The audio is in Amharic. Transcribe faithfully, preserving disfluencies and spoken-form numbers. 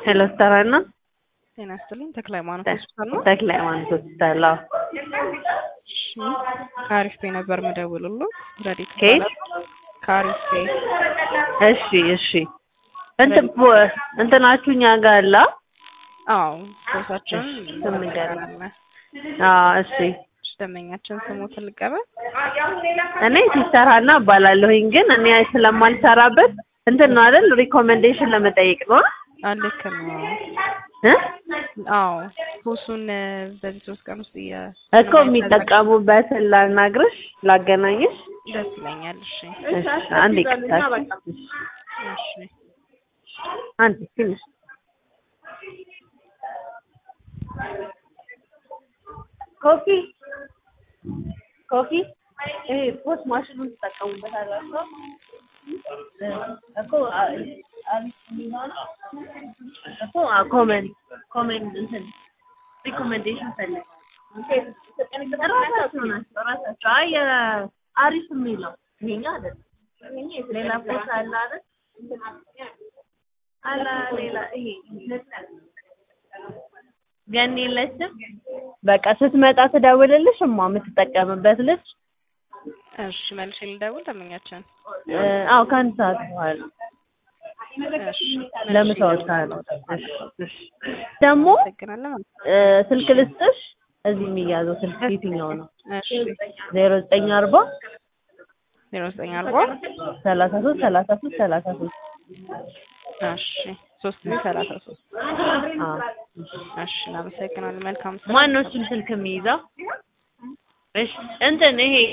ሄሎ ስታራና ጤና ይስጥልኝ። ተክለ ሃይማኖት ሆስፒታል ነው። ተክለ ሃይማኖት ሆስፒታል። እሺ ካሪስቴ ነበር የምደውልልዎት። ረዲት ኬት ካሪስቴ። እሺ እሺ እንትን እንትናችሁ እኛ ጋር አለ? አዎ ቦታችን ስምንገራና አዎ እሺ ደመኛችን ስሞትን ልቀበል። እኔ ሲስተር ሀና እባላለሁኝ ግን እኔ ስለማልሰራበት እንትን ነው አይደል ሪኮሜንዴሽን ለመጠየቅ ነው። አልክ ነው እ አዎ ሁሱን በዚህ ሶስት ቀን ውስጥ እኮ የሚጠቀሙበትን ላናግርሽ ላገናኝሽ ደስ ይለኛል። እሺ እሺ አንዴ ቅጣት እሺ አንዴ ትንሽ ኮፊ ኮፊ ኤ ፖስት ማሽኑን ተጠቀሙበታላችሁ እኮ እኮ ኮሜንት ኮሜንት እንትን ሪኮሜንዴሽን ፈልግ ራሳቸው አይ አሪፍ የሚለው ይሄኛው አይደለም። ሌላ ፖስት አለ አይደል? አላ ሌላ ይሄ ገኒ የለችም። በቃ ስትመጣ ትደውልልሽ እማ የምትጠቀምበት ልጅ። እሺ መልሼ ልደውል ደመኛችን። አዎ ከአንድ ሰዓት በኋላ እሺ ለምሳውት ካለ እሺ ደግሞ ስልክ ልስጥሽ። እዚህ የሚያዘው ስልክ የትኛው ነው? እሺ ዜሮ ዘጠኝ አርባ ዜሮ ዘጠኝ አርባ ሰላሳ ሶስት ሰላሳ ሶስት ሰላሳ ሶስት እሺ ሶስት ጊዜ ሰላሳ ሶስት አዎ እሺ እናመሰግናለን። መልካም ማን ነው እሱን ስልክ የሚይዘው? እሺ እንትን ይሄ